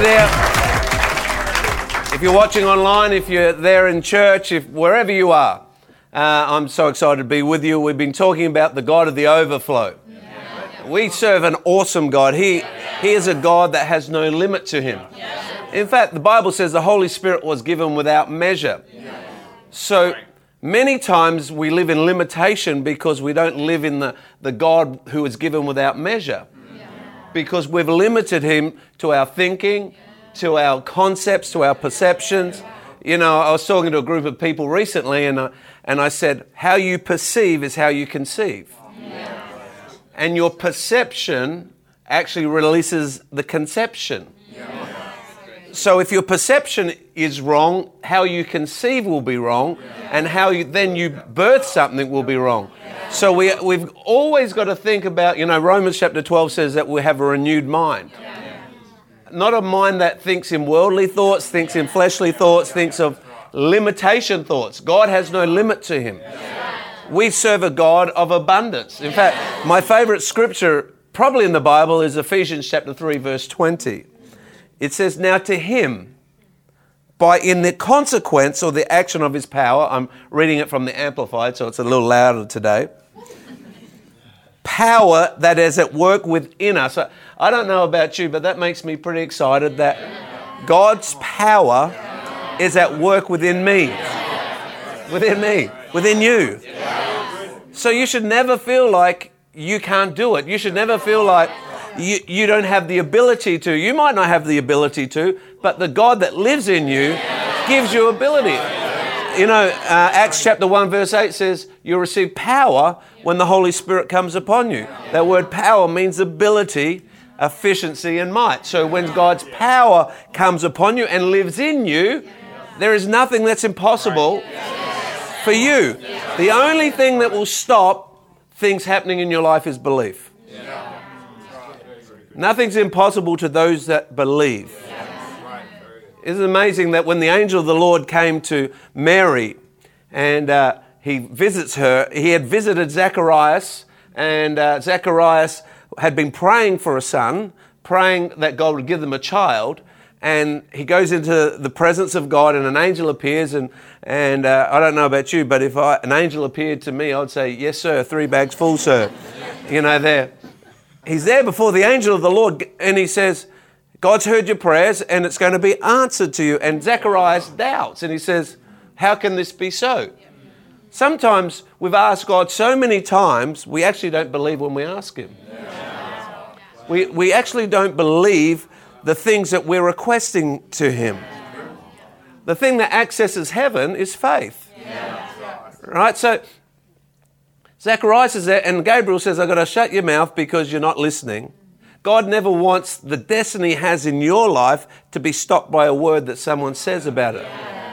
there. If you're watching online, if you're there in church, if wherever you are, I'm so excited to be with you. We've been talking about the God of the overflow. We serve an awesome God. He is a God that has no limit to him. In fact, the Bible says the Holy Spirit was given without measure. So many times we live in limitation because we don't live in the God who is given without measure. Because we've limited him to our thinking, to our concepts, to our perceptions. You know, I was talking to a group of people recently and I said, how you perceive is how you conceive. And your perception actually releases the conception. So if your perception is wrong, how you conceive will be wrong, and how you birth something will be wrong. So we've always got to think about, Romans chapter 12 says that we have a renewed mind. Not a mind that thinks in worldly thoughts, thinks in fleshly thoughts, thinks of limitation thoughts. God has no limit to him. We serve a God of abundance. In fact, my favorite scripture probably in the Bible is Ephesians chapter 3 verse 20. It says, now to him, in the consequence or the action of his power, I'm reading it from the Amplified, so it's a little louder today. Power that is at work within us. I don't know about you, but that makes me pretty excited that God's power is at work within me. Within you. So you should never feel like you can't do it. You should never feel like you don't have the ability to. You might not have the ability to, but the God that lives in you gives you ability. Acts chapter 1 verse 8 says, you'll receive power when the Holy Spirit comes upon you. That word power means ability, efficiency and might. So when God's power comes upon you and lives in you, there is nothing that's impossible for you. The only thing that will stop things happening in your life is belief. Nothing's impossible to those that believe. Isn't it amazing that when the angel of the Lord came to Mary and he visits her, he had visited Zacharias, and Zacharias had been praying for a son, praying that God would give them a child, and he goes into the presence of God and an angel appears and I don't know about you, but if an angel appeared to me, I'd say, yes sir, 3 bags full sir. There. He's there before the angel of the Lord and he says, God's heard your prayers and it's going to be answered to you. And Zacharias doubts and he says, how can this be so? Sometimes we've asked God so many times, we actually don't believe when we ask him. We actually don't believe the things that we're requesting to him. The thing that accesses heaven is faith. Right? So Zacharias is there and Gabriel says, I've got to shut your mouth because you're not listening. God never wants the destiny he has in your life to be stopped by a word that someone says about it.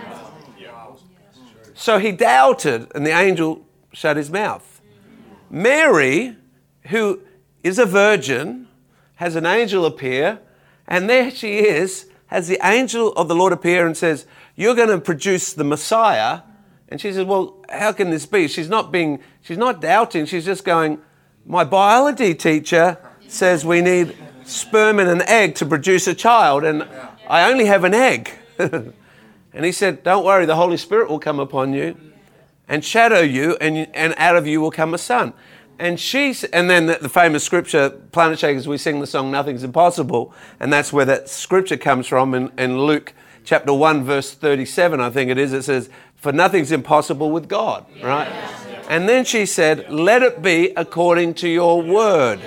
So he doubted and the angel shut his mouth. Mary, who is a virgin, has an angel appear, and there she is, has the angel of the Lord appear and says, you're going to produce the Messiah. And she says, well, how can this be? She's not doubting. She's just going, my biology teacher says we need sperm and an egg to produce a child, and I only have an egg. And he said, don't worry, the Holy Spirit will come upon you and shadow you, and out of you will come a son. And then the famous scripture, Planet Shakers, we sing the song, Nothing's Impossible, and that's where that scripture comes from in Luke chapter 1, verse 37, I think it is. It says, for nothing's impossible with God, right? And then she said, let it be according to your word.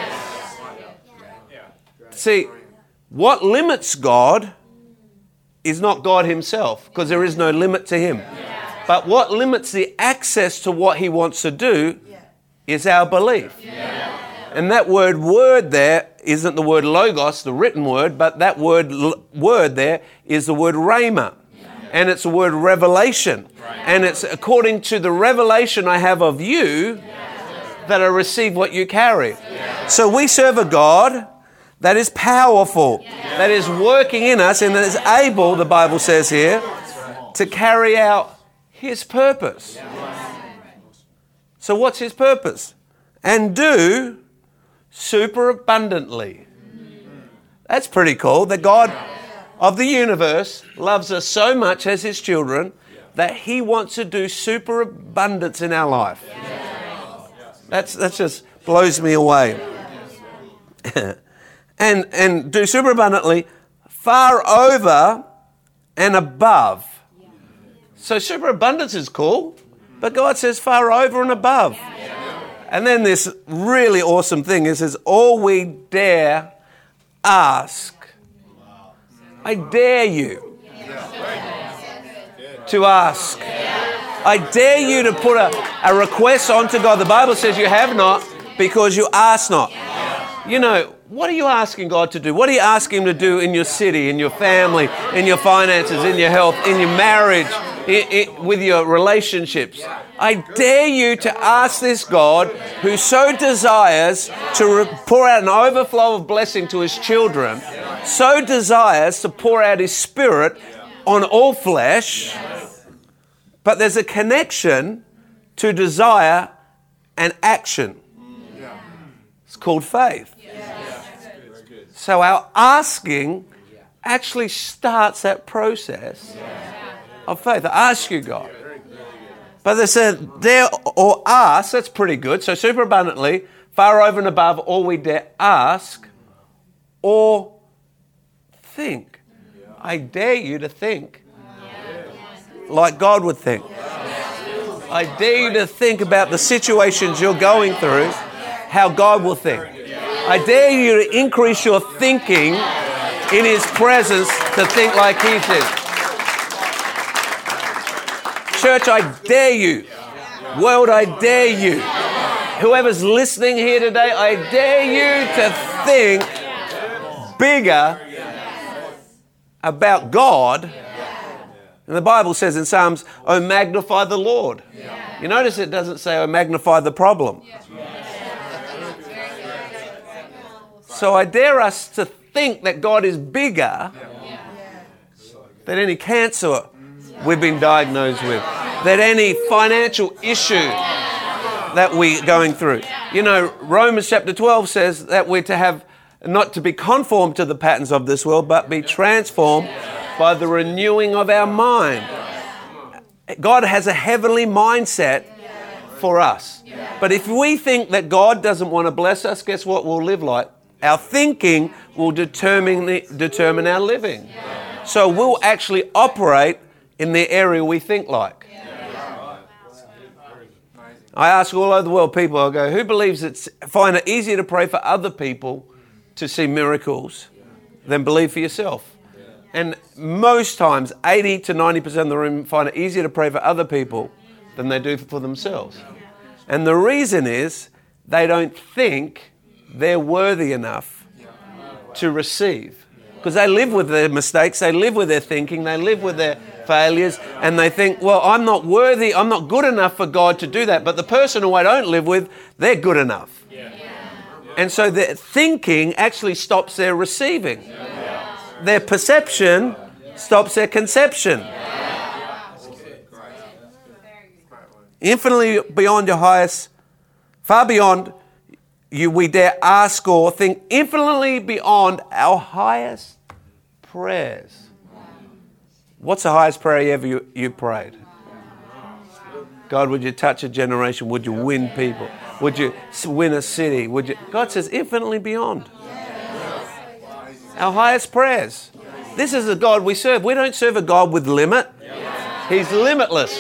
See, what limits God is not God himself, because there is no limit to him. But what limits the access to what he wants to do is our belief. And that word there isn't the word logos, the written word, but that word there is the word rhema. And it's the word revelation. And it's according to the revelation I have of you that I receive what you carry. So we serve a God that is powerful, that is working in us and that is able, the Bible says here, to carry out his purpose. So what's his purpose? And do super abundantly. That's pretty cool. That God of the universe loves us so much as his children that he wants to do superabundance in our life. That just blows me away. and do superabundantly far over and above. So superabundance is cool, but God says far over and above. And then this really awesome thing, it says, all we dare ask. I dare you to ask. I dare you to put a request onto God. The Bible says you have not because you ask not. You know, what are you asking God to do? What are you asking Him to do in your city, in your family, in your finances, in your health, in your marriage, with your relationships? I dare you to ask this God who so desires to pour out an overflow of blessing to His children, so desires to pour out His Spirit on all flesh, but there's a connection to desire and action. It's called faith. So our asking actually starts that process of faith. I ask you, God. But they said, dare or ask, that's pretty good. So superabundantly, far over and above all we dare ask or think. I dare you to think like God would think. I dare you to think about the situations you're going through, how God will think. I dare you to increase your thinking in His presence to think like He did. Church, I dare you. World, I dare you. Whoever's listening here today, I dare you to think bigger about God. And the Bible says in Psalms, oh, magnify the Lord. You notice it doesn't say, oh, magnify the problem. So I dare us to think that God is bigger than any cancer we've been diagnosed with, than any financial issue that we're going through. You know, Romans chapter 12 says that we're to have, not to be conformed to the patterns of this world, but be transformed by the renewing of our mind. God has a heavenly mindset for us. But if we think that God doesn't want to bless us, guess what we'll live like? Our thinking will determine our living. So we'll actually operate in the area we think like. I ask all over the world people, I go, who believes find it easier to pray for other people to see miracles than believe for yourself? And most times, 80 to 90% of the room find it easier to pray for other people than they do for themselves. And the reason is they don't think they're worthy enough to receive. Because they live with their mistakes, they live with their thinking, they live with their failures, and they think, well, I'm not worthy, I'm not good enough for God to do that. But the person who I don't live with, they're good enough. And so their thinking actually stops their receiving. Their perception stops their conception. Infinitely beyond your highest, far beyond we dare ask or think, infinitely beyond our highest prayers. What's the highest prayer you prayed? God, would you touch a generation? Would you win people? Would you win a city? God says infinitely beyond. Our highest prayers. This is the God we serve. We don't serve a God with limit. He's limitless.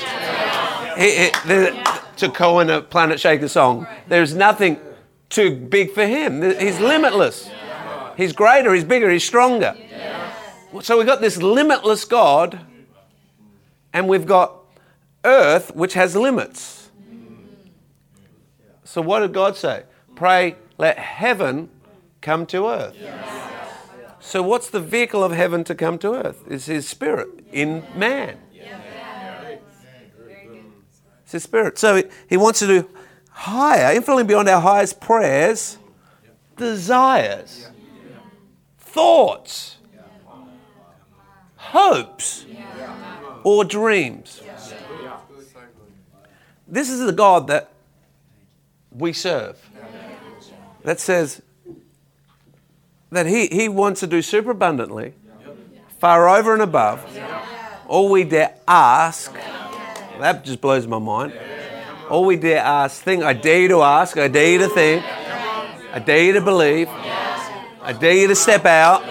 To coin a Planet Shaker song, there's nothing too big for Him. He's limitless. He's greater, He's bigger, He's stronger. So we've got this limitless God, and we've got earth, which has limits. So what did God say? Pray, let heaven come to earth. So what's the vehicle of heaven to come to earth? It's His Spirit in man. It's His Spirit. So He wants to do higher, infinitely beyond our highest prayers, desires, thoughts, hopes, or dreams. This is the God that we serve. That says that He wants to do superabundantly, far over and above all we dare ask. That just blows my mind. All we dare ask, think, I dare you to ask, I dare you to think, I dare you to believe, I dare you to step out.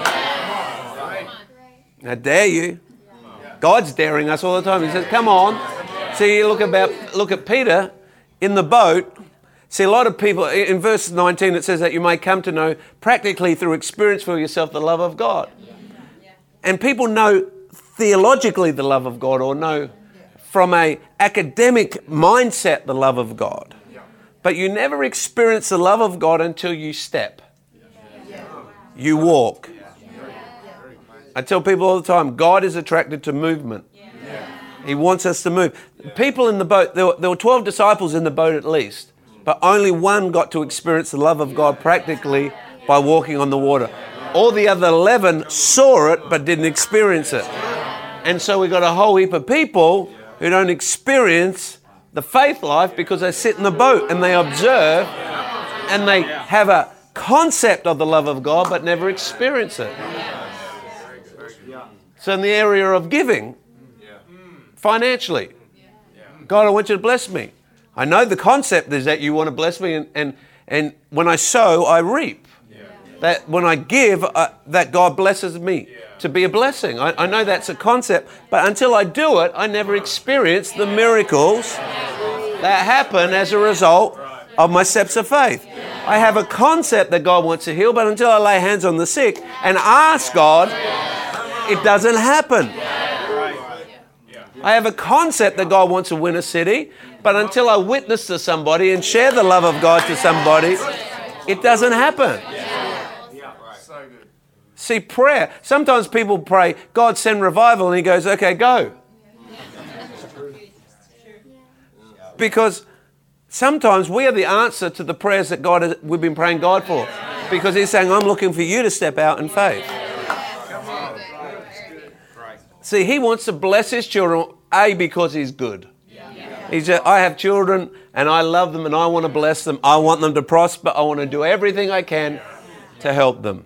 I dare you. God's daring us all the time. He says, come on. See, look at Peter in the boat. See, a lot of people, in verse 19, it says that you may come to know practically through experience for yourself the love of God. And people know theologically the love of God, or know from an academic mindset the love of God. But you never experience the love of God until you step. You walk. I tell people all the time, God is attracted to movement. He wants us to move. People in the boat, there were 12 disciples in the boat at least, but only one got to experience the love of God practically by walking on the water. All the other 11 saw it but didn't experience it. And so we got a whole heap of people who don't experience the faith life because they sit in the boat and they observe and they have a concept of the love of God but never experience it. So in the area of giving, financially, God, I want you to bless me. I know the concept is that you want to bless me, and when I sow, I reap. That when I give, that God blesses me to be a blessing. I know that's a concept, but until I do it, I never experience the miracles that happen as a result of my steps of faith. I have a concept that God wants to heal, but until I lay hands on the sick and ask God, it doesn't happen. I have a concept that God wants to win a city, but until I witness to somebody and share the love of God to somebody, it doesn't happen. See, prayer. Sometimes people pray, God send revival, and he goes, okay, go. Because sometimes we are the answer to the prayers that we've been praying God for. Because he's saying, I'm looking for you to step out in faith. See, he wants to bless his children, because he's good. He said, I have children and I love them and I want to bless them. I want them to prosper. I want to do everything I can to help them.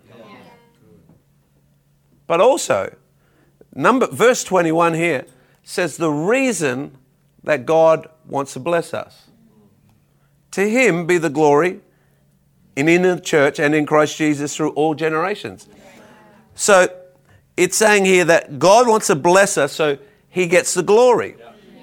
But also, verse 21 here says the reason that God wants to bless us. To him be the glory in the church and in Christ Jesus through all generations. So it's saying here that God wants to bless us so he gets the glory.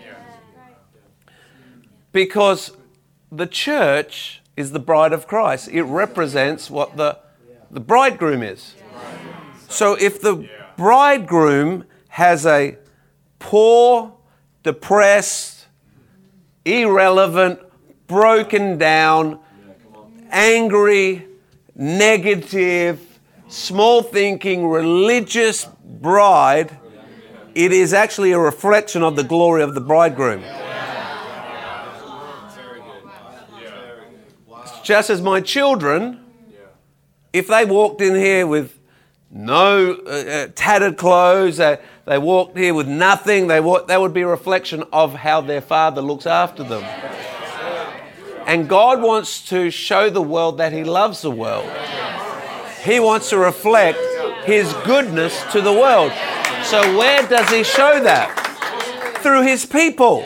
Because the church is the bride of Christ. It represents what the bridegroom is. So if the bridegroom has a poor, depressed, irrelevant, broken down, angry, negative, small thinking, religious bride, it is actually a reflection of the glory of the bridegroom. Just as my children, if they walked in here with no tattered clothes, they walked here with nothing, that would be a reflection of how their father looks after them. And God wants to show the world that he loves the world. He wants to reflect his goodness to the world. So where does he show that? Through his people.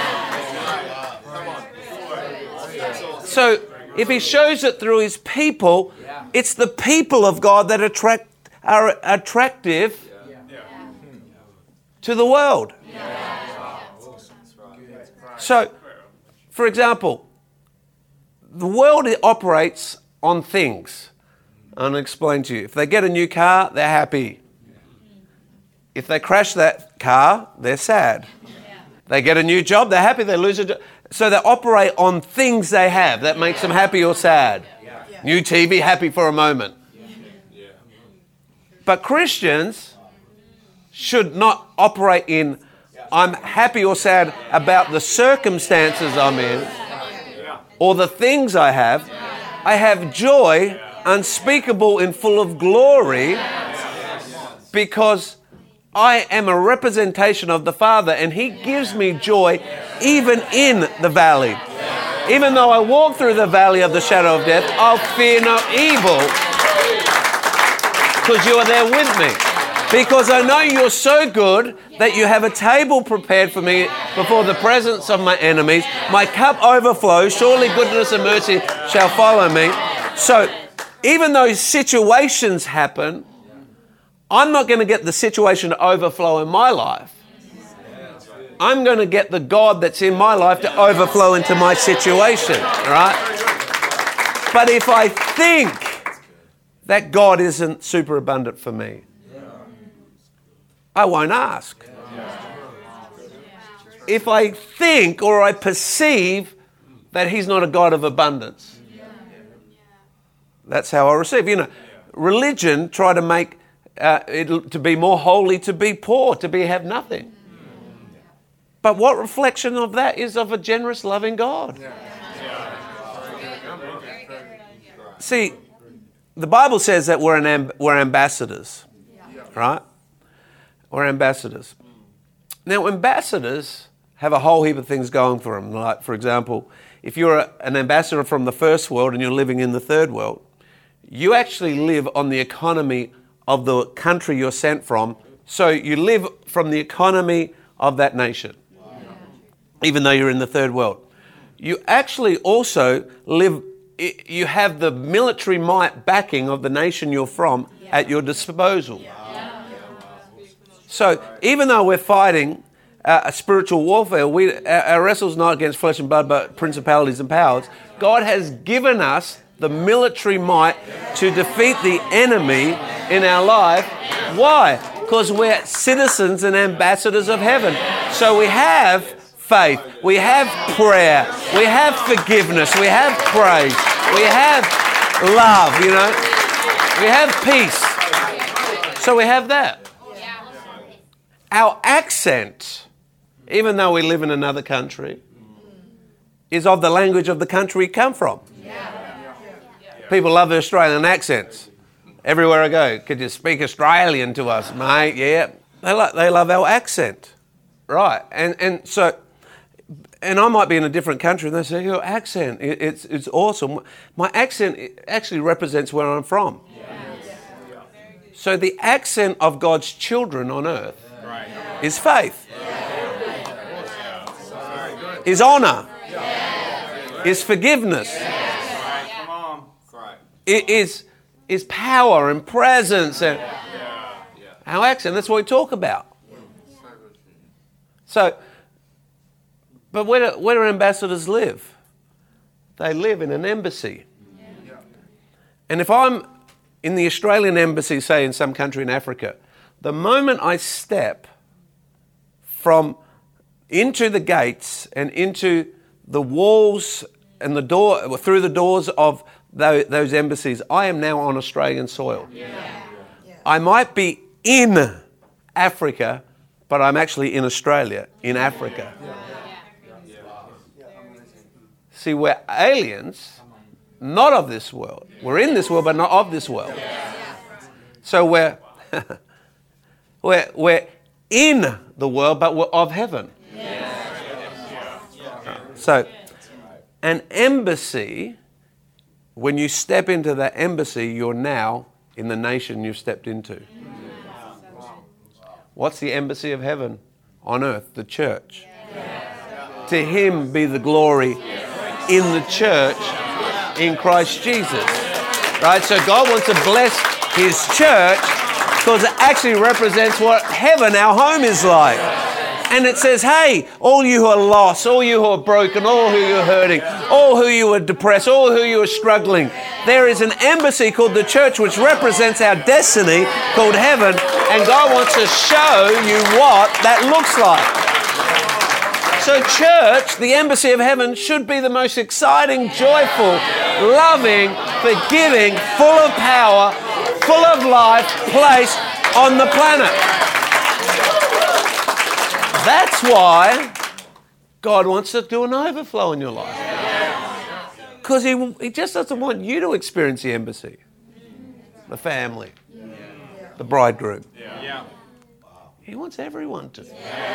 So if he shows it through his people, it's the people of God that are attractive to the world. So, for example, the world operates on things. I'll explain to you. If they get a new car, they're happy. If they crash that car, they're sad. They get a new job, they're happy. They lose a job. So they operate on things they have that makes them happy or sad. New TV, happy for a moment. But Christians should not operate in, I'm happy or sad about the circumstances I'm in or the things I have. I have joy unspeakable and full of glory because I am a representation of the Father and he gives me joy even in the valley. Even though I walk through the valley of the shadow of death, I'll fear no evil because you are there with me. Because I know you're so good that you have a table prepared for me before the presence of my enemies. My cup overflows. Surely goodness and mercy shall follow me. So even though situations happen, I'm not going to get the situation to overflow in my life. I'm going to get the God that's in my life to overflow into my situation, right? But if I think that God isn't super abundant for me, I won't ask. If I think or I perceive that He's not a God of abundance, that's how I receive. You know, religion try to make it to be more holy, to be poor, to be have nothing. But what reflection of that is of a generous, loving God? See, the Bible says that we're ambassadors, right? We're ambassadors. Now, ambassadors have a whole heap of things going for them. Like, for example, if you're an ambassador from the first world and you're living in the third world, you actually live on the economy of the country you're sent from. So you live from the economy of that nation, even though you're in the third world. You actually also live, you have the military might backing of the nation you're from at your disposal. So even though we're fighting a spiritual warfare, our wrestle's not against flesh and blood, but principalities and powers. God has given us the military might to defeat the enemy in our life. Why? Because we're citizens and ambassadors of heaven. So we have faith, we have prayer, we have forgiveness, we have praise, we have love, you know, we have peace. So we have that. Our accent, even though we live in another country, is of the language of the country we come from. People love the Australian accents. Everywhere I go, could you speak Australian to us, mate? Yeah. They love our accent. Right. And so, and I might be in a different country and they say, your accent, it's awesome. My accent actually represents where I'm from. So the accent of God's children on earth is faith, is honor, is forgiveness, it is power and presence. And our accent, that's what we talk about. So, but where do ambassadors live? They live in an embassy. And if I'm in the Australian embassy, say in some country in Africa, the moment I step from into the gates and into the walls and the door, through the doors of those embassies, I am now on Australian soil. I might be in Africa, but I'm actually in Australia, in Africa. See, we're aliens, not of this world. We're in this world, but not of this world. So we're in the world, but we're of heaven. So, an embassy, when you step into that embassy, you're now in the nation you've stepped into. What's the embassy of heaven on earth? The church. To Him be the glory in the church in Christ Jesus. Right? So God wants to bless His church because it actually represents what heaven, our home, is like. And it says, hey, all you who are lost, all you who are broken, all who are hurting, all who you are depressed, all who you are struggling, there is an embassy called the church which represents our destiny called heaven, and God wants to show you what that looks like. So church, the embassy of heaven, should be the most exciting, joyful, loving, forgiving, full of power, full of life place on the planet. That's why God wants to do an overflow in your life. Because he just doesn't want you to experience the embassy, the family, the bridegroom. He wants everyone to.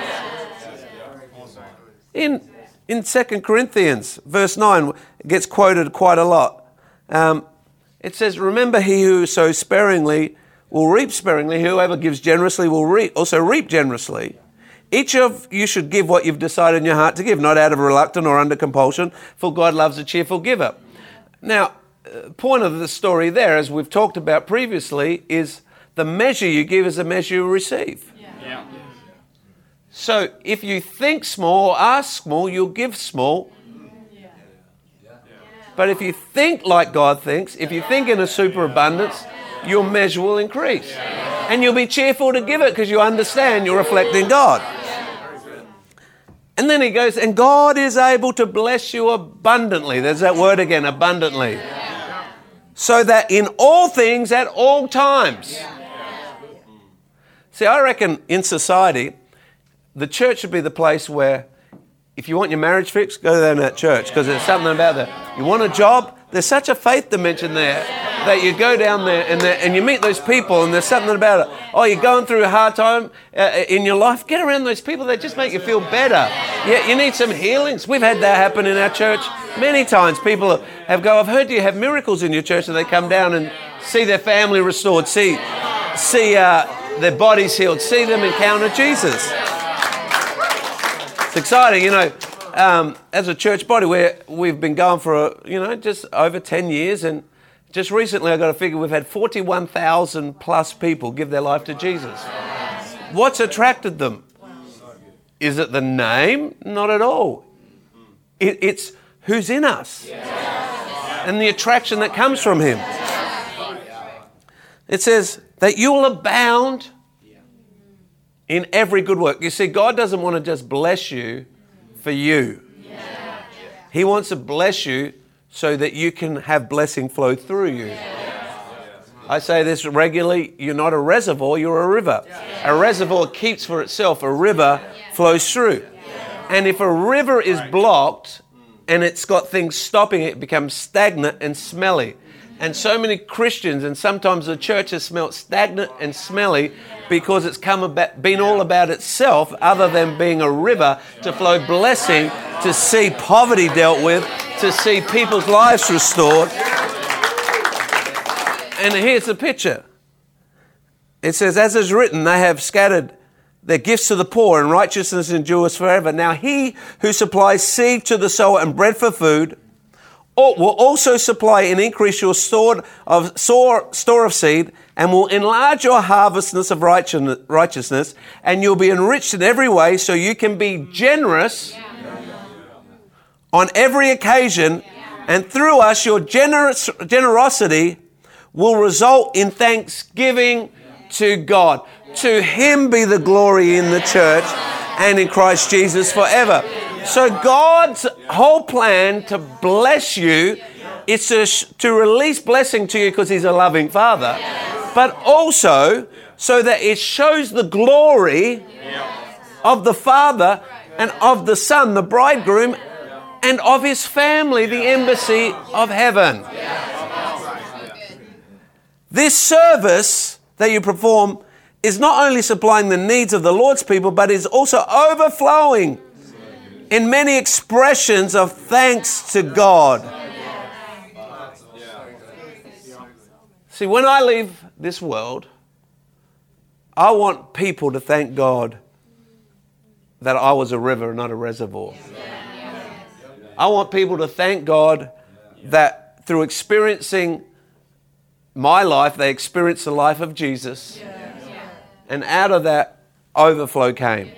In 2 Corinthians, verse 9, it gets quoted quite a lot. It says, remember he who sows sparingly will reap sparingly. Whoever gives generously will also reap generously. Each of you should give what you've decided in your heart to give, not out of reluctance or under compulsion, for God loves a cheerful giver. Now, point of the story there, as we've talked about previously, is the measure you give is the measure you receive. Yeah. So if you think small or ask small, you'll give small. But if you think like God thinks, if you think in a superabundance, your measure will increase. And you'll be cheerful to give it because you understand you're reflecting God. And then he goes, and God is able to bless you abundantly. There's that word again, abundantly. So that in all things, at all times. See, I reckon in society, the church should be the place where if you want your marriage fixed, go down to that church because there's something about that. You want a job? There's such a faith dimension there that you go down there and you meet those people and there's something about it. Oh, you're going through a hard time in your life? Get around those people that just make you feel better. Yeah, you need some healings. We've had that happen in our church many times. People have I've heard you have miracles in your church, and they come down and see their family restored, see their bodies healed, see them encounter Jesus. It's exciting, as a church body, we've been going for, just over 10 years. And just recently, I got a figure, we've had 41,000 plus people give their life to Jesus. What's attracted them? Is it the name? Not at all. It's who's in us and the attraction that comes from him. It says that you will abound in every good work. You see, God doesn't want to just bless you for you. He wants to bless you so that you can have blessing flow through you. I say this regularly, you're not a reservoir, you're a river. A reservoir keeps for itself, a river flows through. And if a river is blocked and it's got things stopping it, it becomes stagnant and smelly. And so many Christians and sometimes the church has smelled stagnant and smelly because it's been all about itself other than being a river to flow blessing, to see poverty dealt with, to see people's lives restored. And here's the picture. It says, as is written, they have scattered their gifts to the poor and righteousness endures forever. Now he who supplies seed to the sower and bread for food will also supply and increase your store of seed and will enlarge your harvestness of righteousness, and you'll be enriched in every way so you can be generous on every occasion, and through us your generosity will result in thanksgiving to God. To him be the glory in the church and in Christ Jesus forever. So God's whole plan to bless you is to release blessing to you because he's a loving Father, but also so that it shows the glory of the Father and of the Son, the bridegroom, and of his family, the embassy of heaven. This service that you perform is not only supplying the needs of the Lord's people, but is also overflowing in many expressions of thanks to God. See, when I leave this world, I want people to thank God that I was a river, not a reservoir. I want people to thank God that through experiencing my life, they experienced the life of Jesus. And out of that, overflow came.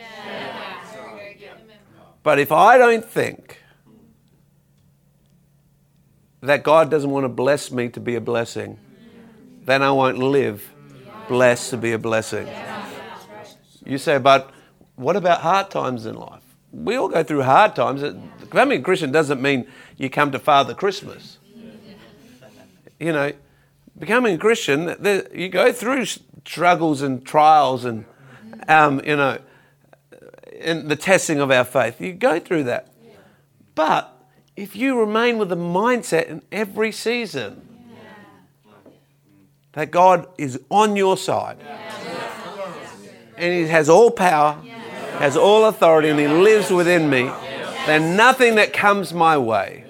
But if I don't think that God doesn't want to bless me to be a blessing, then I won't live blessed to be a blessing. You say, but what about hard times in life? We all go through hard times. Becoming a Christian doesn't mean you come to Father Christmas. Becoming a Christian, you go through struggles and trials and, in the testing of our faith. You go through that. But if you remain with the mindset in every season that God is on your side and he has all power, has all authority, and he lives within me, then nothing that comes my way,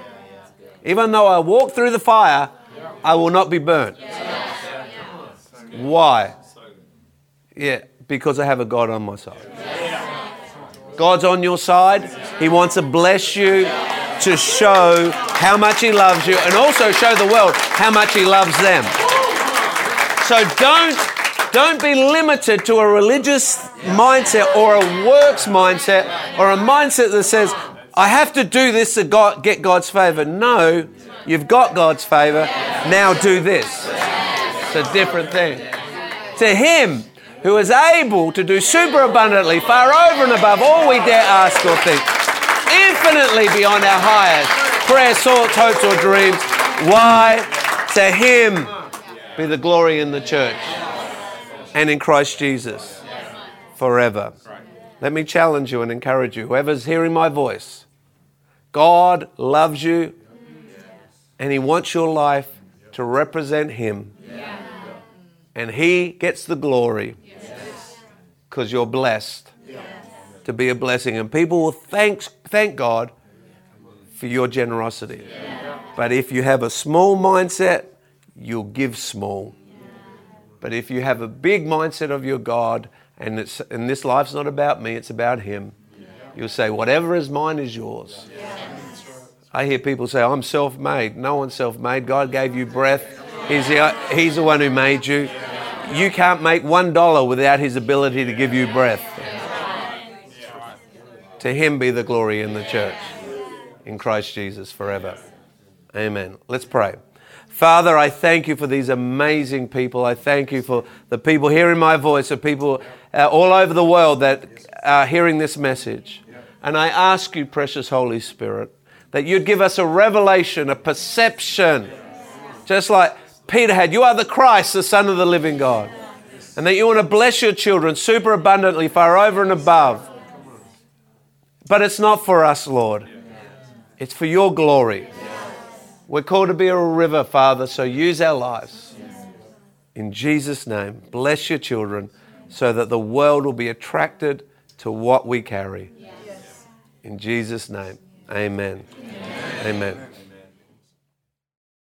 even though I walk through the fire, I will not be burnt. Why? Yeah, because I have a God on my side. God's on your side. He wants to bless you, to show how much He loves you, and also show the world how much He loves them. So don't be limited to a religious mindset or a works mindset or a mindset that says, I have to do this to get God's favor. No, you've got God's favor. Now do this. It's a different thing. To Him who is able to do super abundantly, far over and above all we dare ask or think, infinitely beyond our highest prayers, thoughts, hopes or dreams. Why? To Him be the glory in the church and in Christ Jesus forever. Let me challenge you and encourage you. Whoever's hearing my voice, God loves you and He wants your life to represent Him. And He gets the glory because you're blessed to be a blessing. And people will thank God for your generosity. But if you have a small mindset, you'll give small. But if you have a big mindset of your God, and this life's not about me, it's about Him, you'll say, whatever is mine is yours. I hear people say, I'm self-made. No one's self-made. God gave you breath. He's the one who made you. You can't make $1 without His ability to give you breath. To Him be the glory in the church, in Christ Jesus forever. Amen. Let's pray. Father, I thank You for these amazing people. I thank You for the people hearing my voice, the people all over the world that are hearing this message. And I ask You, precious Holy Spirit, that You'd give us a revelation, a perception, just like Peter had. You are the Christ, the Son of the living God. And that You want to bless Your children super abundantly, far over and above. But it's not for us, Lord. It's for Your glory. We're called to be a river, Father, so use our lives. In Jesus' name, bless Your children so that the world will be attracted to what we carry. In Jesus' name, amen. Amen.